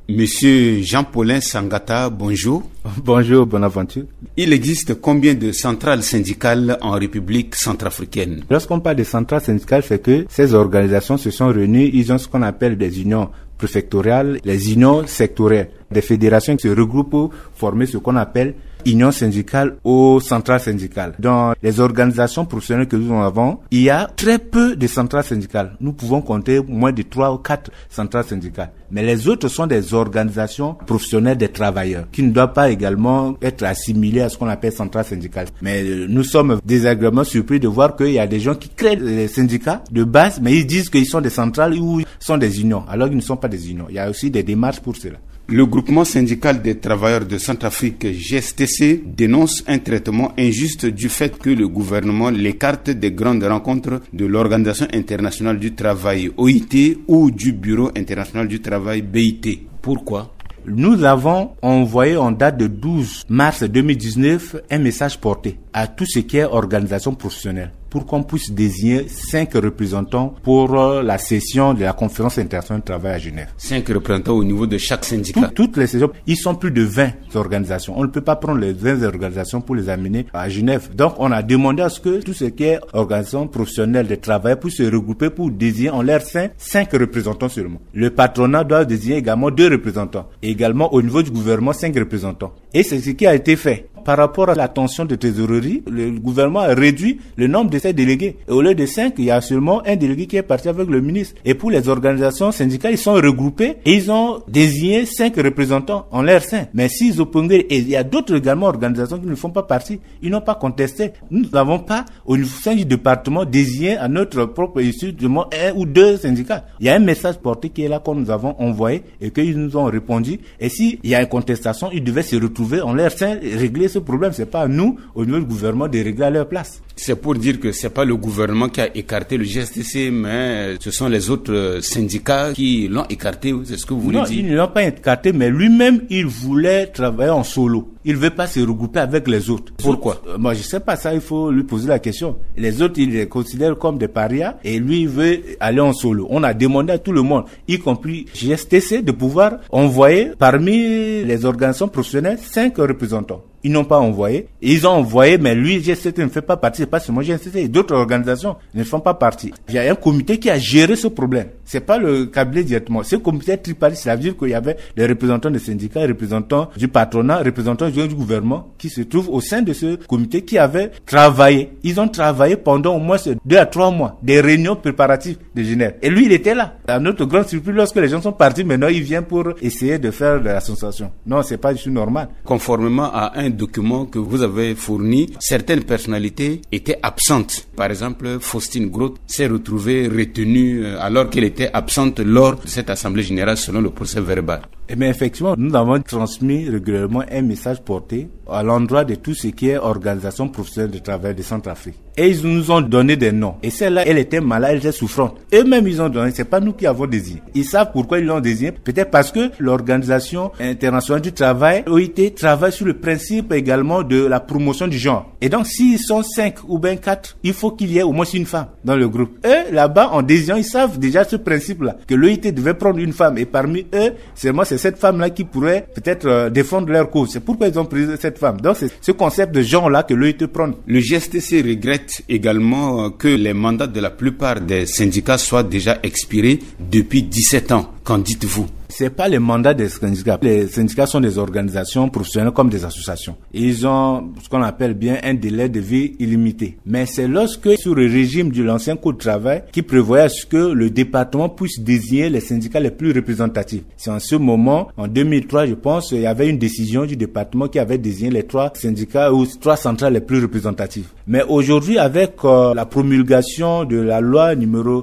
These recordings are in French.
Monsieur Jean-Paulin Sangata, bonjour. Bonjour, Bonaventure. Il existe combien de centrales syndicales en République centrafricaine? Lorsqu'on parle de centrales syndicales, c'est que ces organisations se sont réunies, ils ont ce qu'on appelle des unions préfectorales, les unions sectorielles, des fédérations qui se regroupent pour former ce qu'on appelle union syndicale ou centrales syndicales. Dans les organisations professionnelles que nous avons, il y a très peu de centrales syndicales. Nous pouvons compter moins de 3 ou 4 centrales syndicales. Mais les autres sont des organisations professionnelles des travailleurs qui ne doivent pas également être assimilées à ce qu'on appelle centrales syndicales. Mais nous sommes désagréablement surpris de voir qu'il y a des gens qui créent des syndicats de base, mais ils disent qu'ils sont des centrales ou sont des unions, alors qu'ils ne sont pas des unions. Il y a aussi des démarches pour cela. Le groupement syndical des travailleurs de Centrafrique, GSTC, dénonce un traitement injuste du fait que le gouvernement l'écarte des grandes rencontres de l'Organisation internationale du travail, OIT, ou du Bureau international du travail, BIT. Pourquoi? Nous avons envoyé en date de 12 mars 2019 un message porté à tout ce qui est organisation professionnelle pour qu'on puisse désigner 5 représentants pour la session de la conférence internationale du travail à Genève. 5 représentants au niveau de chaque syndicat. Toutes les sessions, ils sont plus de 20 organisations. On ne peut pas prendre les 20 organisations pour les amener à Genève. Donc on a demandé à ce que tout ce qui est organisation professionnelle de travail puisse se regrouper pour désigner en leur sein 5 représentants seulement. Le patronat doit désigner également 2 représentants. Et également au niveau du gouvernement 5 représentants. Et c'est ce qui a été fait. Par rapport à la tension de trésorerie, le gouvernement a réduit le nombre de ces délégués. Et au lieu de 5, il y a seulement un délégué qui est parti avec le ministre. Et pour les organisations syndicales, ils sont regroupés et ils ont désigné 5 représentants en leur sein. Mais s'ils opposent, et il y a d'autres également organisations qui ne font pas partie, ils n'ont pas contesté. Nous n'avons pas, au sein du département, désigné à notre propre issue de 1 ou 2 syndicats. Il y a un message porté qui est là, qu'on nous avons envoyé et qu'ils nous ont répondu. Et s'il y a une contestation, ils devaient se retrouver en leur sein et régler ce problème. C'est pas à nous, au niveau du gouvernement, de régler à leur place. C'est pour dire que c'est pas le gouvernement qui a écarté le GSTC, mais ce sont les autres syndicats qui l'ont écarté. C'est ce que vous voulez dire? Non, ils ne l'ont pas écarté, mais lui-même, il voulait travailler en solo. Il ne veut pas se regrouper avec les autres. Pourquoi? Moi, je sais pas ça, il faut lui poser la question. Les autres, ils les considèrent comme des parias et lui, il veut aller en solo. On a demandé à tout le monde, y compris GSTC, de pouvoir envoyer parmi les organisations professionnelles 5 représentants. Ils n'ont pas envoyé. Ils ont envoyé, mais lui, GSTC ne fait pas partie. C'est pas seulement GSTC. D'autres organisations ne font pas partie. Il y a un comité qui a géré ce problème. C'est pas le cabinet directement. Ce comité tripartite, ça veut dire qu'il y avait des représentants des syndicats, des représentants du patronat, représentants du gouvernement qui se trouvent au sein de ce comité qui avaient travaillé. Ils ont travaillé pendant au moins 2 à 3 mois. Des réunions préparatives de Genève. Et lui, il était là. À notre grande surprise, lorsque les gens sont partis, maintenant, il vient pour essayer de faire de la sensation. Non, c'est pas du tout normal. Conformément à un document que vous avez fourni, certaines personnalités étaient absentes. Par exemple, Faustine Groth s'est retrouvée retenue alors qu'elle était absente lors de cette assemblée générale selon le procès verbal. Mais effectivement, nous avons transmis régulièrement un message porté à l'endroit de tout ce qui est organisation professionnelle de travail de Centrafrique. Et ils nous ont donné des noms. Et celle-là, elle était malade, elle était souffrante. Eux-mêmes, ils ont donné, c'est pas nous qui avons désigné. Ils savent pourquoi ils l'ont désigné. Peut-être parce que l'Organisation internationale du travail, OIT, travaille sur le principe également de la promotion du genre. Et donc, s'ils sont 5 ou bien 4, il faut qu'il y ait au moins une femme dans le groupe. Eux, là-bas, en désignant, ils savent déjà ce principe-là, que l'OIT devait prendre une femme. Et parmi eux, seulement c'est cette femme-là qui pourrait peut-être défendre leur cause. C'est pourquoi ils ont pris cette femme. Donc, c'est ce concept de genre-là que l'OIT prend. Le GSTC regrette également que les mandats de la plupart des syndicats soient déjà expirés depuis 17 ans. Qu'en dites-vous? C'est pas les mandats des syndicats. Les syndicats sont des organisations professionnelles comme des associations. Ils ont ce qu'on appelle bien un délai de vie illimité. Mais c'est lorsque, sous le régime de l'ancien code de travail, qui prévoyait à ce que le département puisse désigner les syndicats les plus représentatifs. C'est en ce moment, en 2003, je pense, il y avait une décision du département qui avait désigné les 3 syndicats ou 3 centrales les plus représentatives. Mais aujourd'hui, avec la promulgation de la loi numéro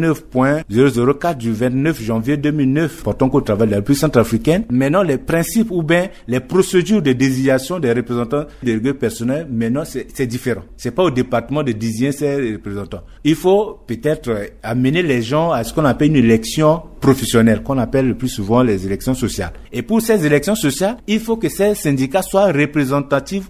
09.004 du 29 janvier 2009, portant au travail de la République centrafricaine, maintenant les principes ou bien les procédures de désignation des représentants délégués personnels, maintenant c'est différent. C'est pas au département de désigner ces représentants. Il faut peut-être amener les gens à ce qu'on appelle une élection professionnelle, qu'on appelle le plus souvent les élections sociales. Et pour ces élections sociales, il faut que ces syndicats soient représentatifs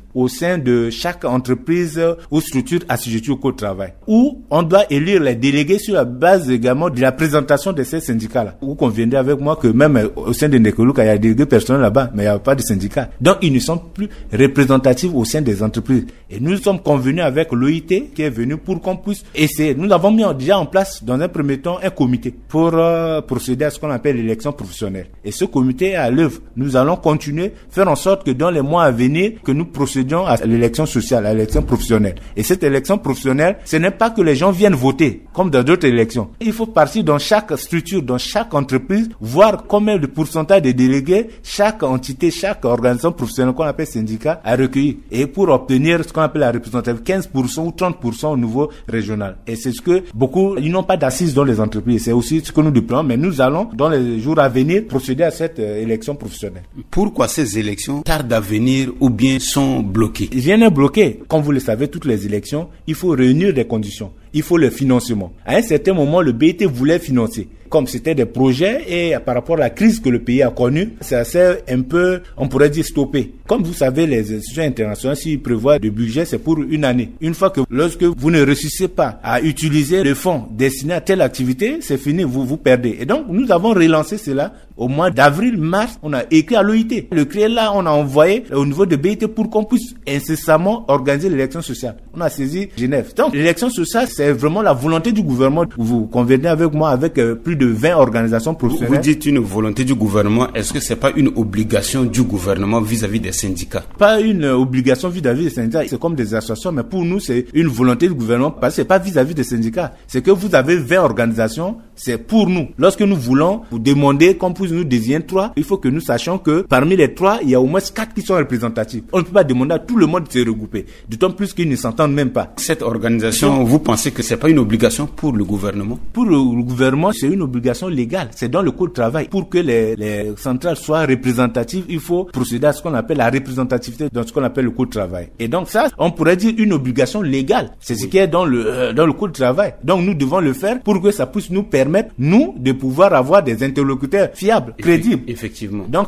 au sein de chaque entreprise ou structure assujettie au code du travail, où on doit élire les délégués sur la base également de la présentation de ces syndicats-là. Vous conviendrez avec moi que même au sein de Nekoluka, il y a des délégués personnels là-bas, mais il n'y a pas de syndicats. Donc, ils ne sont plus représentatifs au sein des entreprises. Et nous sommes convenus avec l'OIT qui est venu pour qu'on puisse essayer. Nous avons mis déjà en place, dans un premier temps, un comité pour procéder à ce qu'on appelle l'élection professionnelle. Et ce comité est à l'œuvre. Nous allons continuer, faire en sorte que dans les mois à venir, que nous procédions à l'élection sociale, à l'élection professionnelle. Et cette élection professionnelle, ce n'est pas que les gens viennent voter, comme dans d'autres élections. Il faut partir dans chaque structure, dans chaque entreprise, voir combien de pourcentage de délégués chaque entité, chaque organisation professionnelle qu'on appelle syndicat a recueilli. Et pour obtenir ce qu'on appelle la représentativité, 15% ou 30% au niveau régional. Et c'est ce que beaucoup, ils n'ont pas d'assises dans les entreprises. C'est aussi ce que nous déployons, mais nous allons, dans les jours à venir, procéder à cette élection professionnelle. Pourquoi ces élections tardent à venir ou bien sont bloquées? Rien n'est bloqué. Comme vous le savez, toutes les élections, il faut réunir des conditions. Il faut le financement. À un certain moment, le BIT voulait financer. Comme c'était des projets et par rapport à la crise que le pays a connue, ça s'est un peu, on pourrait dire, stoppé. Comme vous savez, les institutions internationales, s'ils prévoient de budget, c'est pour une année. Une fois que lorsque vous ne réussissez pas à utiliser le fonds destiné à telle activité, c'est fini, vous perdez. Et donc, nous avons relancé cela au mois d'avril, mars. On a écrit à l'OIT. Le CREA là, on a envoyé au niveau de BIT pour qu'on puisse incessamment organiser l'élection sociale. On a saisi Genève. Donc, l'élection sociale, c'est vraiment la volonté du gouvernement. Vous convenez avec moi, avec plus de 20 organisations professionnelles. Vous dites une volonté du gouvernement. Est-ce que c'est pas une obligation du gouvernement vis-à-vis des syndicats? Pas une obligation vis-à-vis des syndicats. C'est comme des associations, mais pour nous, c'est une volonté du gouvernement parce que c'est pas vis-à-vis des syndicats. C'est que vous avez 20 organisations, c'est pour nous. Lorsque nous voulons vous demander qu'on puisse nous désigner 3, il faut que nous sachions que parmi les 3, il y a au moins 4 qui sont représentatifs. On ne peut pas demander à tout le monde de se regrouper. D'autant plus qu'ils ne s'entendent même pas. Cette organisation, vous pensez que c'est pas une obligation pour le gouvernement? Pour le gouvernement, c'est une obligation légale. C'est dans le code du travail. Pour que les centrales soient représentatives, il faut procéder à ce qu'on appelle la représentativité dans ce qu'on appelle le code du travail. Et donc ça, on pourrait dire une obligation légale. C'est ce qui est dans le code du travail. Donc nous devons le faire pour que ça puisse nous permettre, nous, de pouvoir avoir des interlocuteurs fiables, crédibles. Effectivement. Donc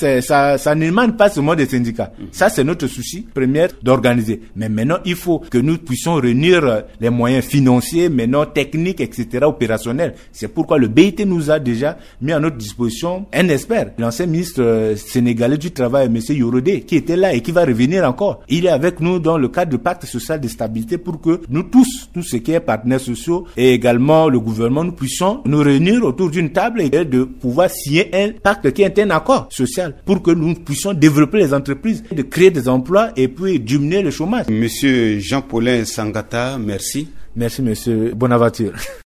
ça n'émane pas seulement des syndicats. Ça, c'est notre souci premier d'organiser. Mais maintenant, il faut que nous puissions réunir les moyens financiers, maintenant techniques, etc., opérationnels. C'est pourquoi le BIT nous a déjà mis à notre disposition un expert, l'ancien ministre sénégalais du travail, M. Yorodé, qui était là et qui va revenir encore. Il est avec nous dans le cadre du pacte social de stabilité pour que nous tous ce qui est partenaires sociaux et également le gouvernement, nous puissions nous réunir autour d'une table et de pouvoir signer un pacte qui est un accord social pour que nous puissions développer les entreprises, de créer des emplois et puis diminuer le chômage. Monsieur Jean-Paulin Sangata, merci. Merci, monsieur Bonaventure.